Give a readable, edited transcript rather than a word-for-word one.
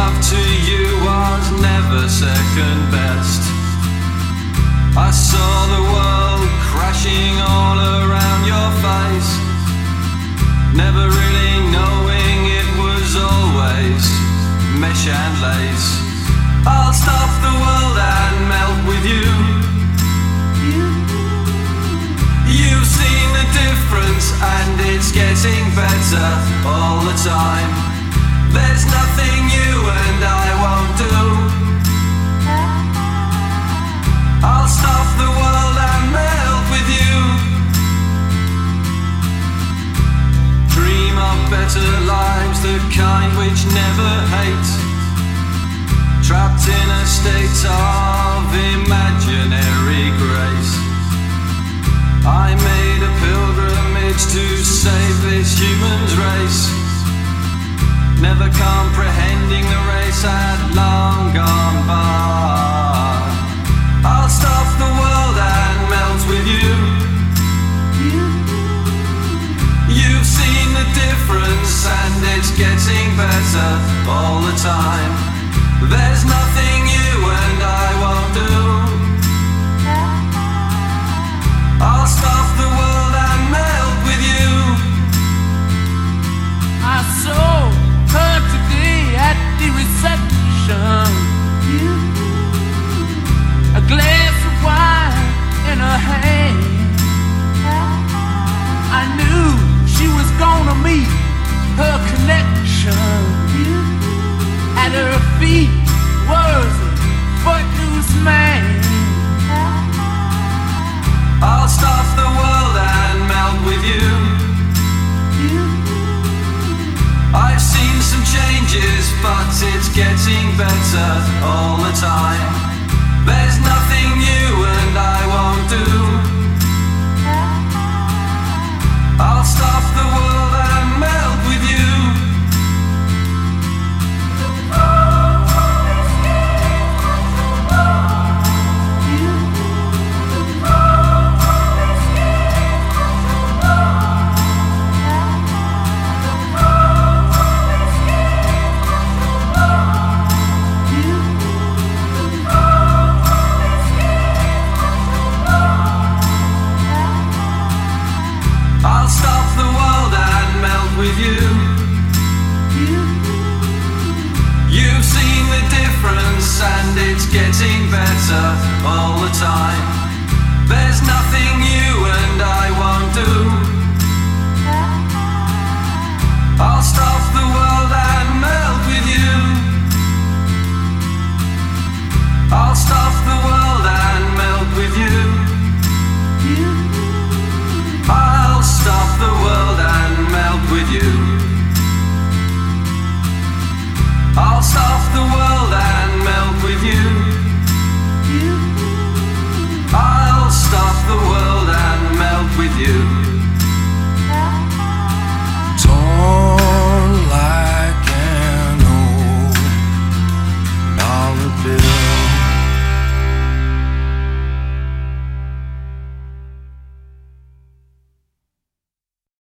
love to you was never second best. I saw the world crashing all around your face, never really knowing it was always mesh and lace. I'll stop the world and melt with you. You've seen the difference and it's getting better all the time. There's nothing you and I won't do. I'll stop the world and melt with you. Dream of better lives, the kind which never hate. Trapped in a state of imaginary grace. I made a pilgrimage to save this human's race, never comprehending the race had long gone by. I'll stop the world and melt with you. You've seen the difference and it's getting better all the time. There's nothing you and I won't do. I'll stop the world and melt with you. I saw her today at the reception, a glass of wine in her hand. I knew she was gonna meet her connection. At her feet was a footloose man. I'll stop the world and melt with you. I've seen some changes, but it's getting better all the time. There's nothing you and I won't do. I'll stop the world and melt with you. I'll stop the world and melt with you. You've seen the difference and it's getting better all the time. There's nothing you and I won't do. I'll stop